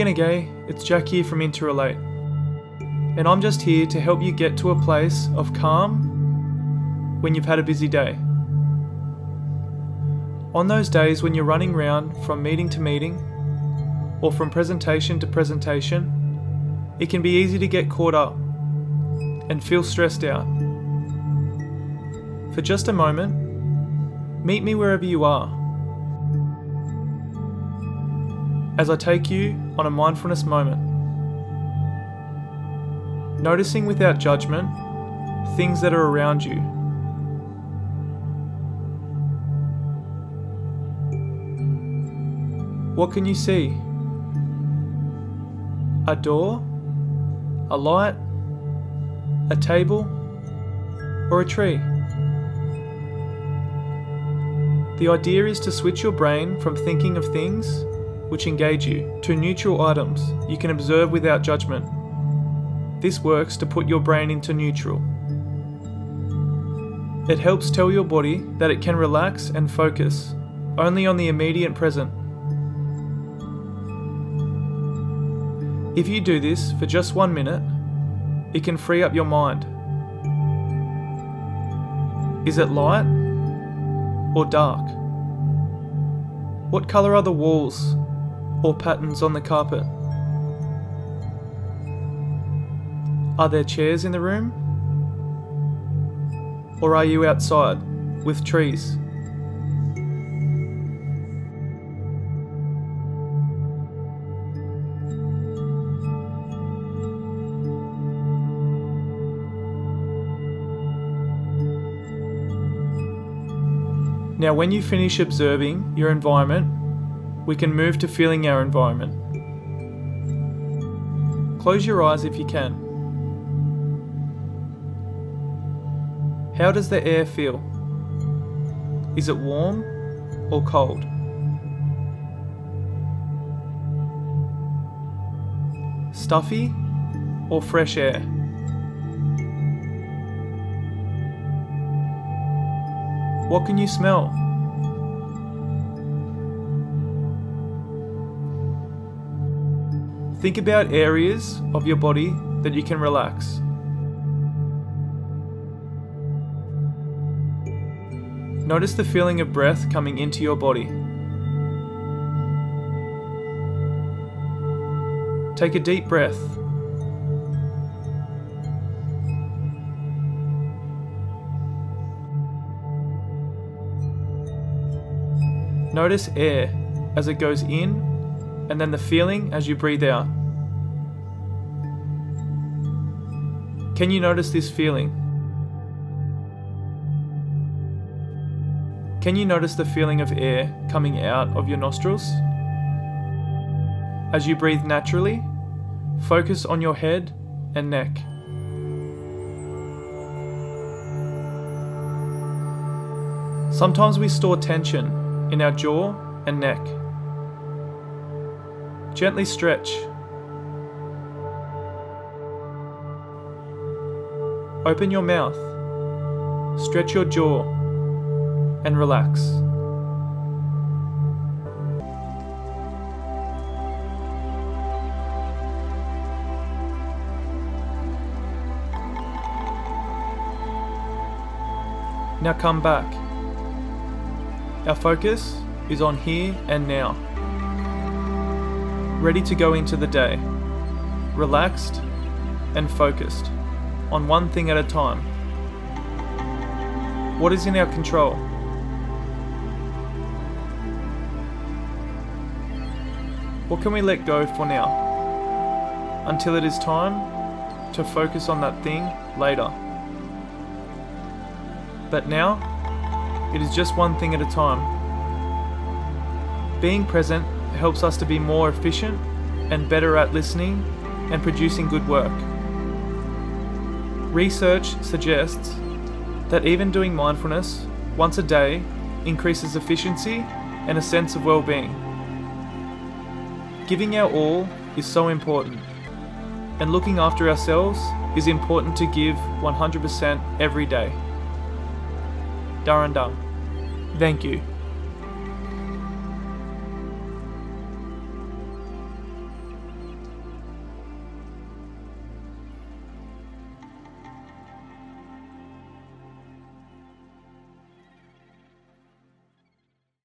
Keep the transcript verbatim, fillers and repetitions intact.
g'day, it's Jack here from Interrelate, and I'm just here to help you get to a place of calm when you've had a busy day. On those days when you're running around from meeting to meeting, or from presentation to presentation, it can be easy to get caught up and feel stressed out. For just a moment, meet me wherever you are, as I take you on a mindfulness moment, noticing without judgment things that are around you. What can you see? A door? A light? A table? Or a tree? The idea is to switch your brain from thinking of things which engage you to neutral items you can observe without judgment. This works to put your brain into neutral. It helps tell your body that it can relax and focus only on the immediate present. If you do this for just one minute, it can free up your mind. Is it light or dark? What colour are the walls or patterns on the carpet? Are there chairs in the room? Or are you outside with trees? Now, when you finish observing your environment, we can move to feeling our environment. Close your eyes if you can. How does the air feel? Is it warm or cold? Stuffy or fresh air? What can you smell? Think about areas of your body that you can relax. Notice the feeling of breath coming into your body. Take a deep breath. Notice air as it goes in, and then the feeling as you breathe out. Can you notice this feeling? Can you notice the feeling of air coming out of your nostrils? As you breathe naturally, focus on your head and neck. Sometimes we store tension in our jaw and neck. Gently stretch. Open your mouth, stretch your jaw, and relax. Now come back. Our focus is on here and now. Ready to go into the day, relaxed and focused on one thing at a time. What is in our control? What can we let go for now, until it is time to focus on that thing later? But now, it is just one thing at a time. Being present helps us to be more efficient and better at listening and producing good work. Research suggests that even doing mindfulness once a day increases efficiency and a sense of well-being. Giving our all is so important, and looking after ourselves is important to give one hundred percent every day. Darren Dung. Thank you.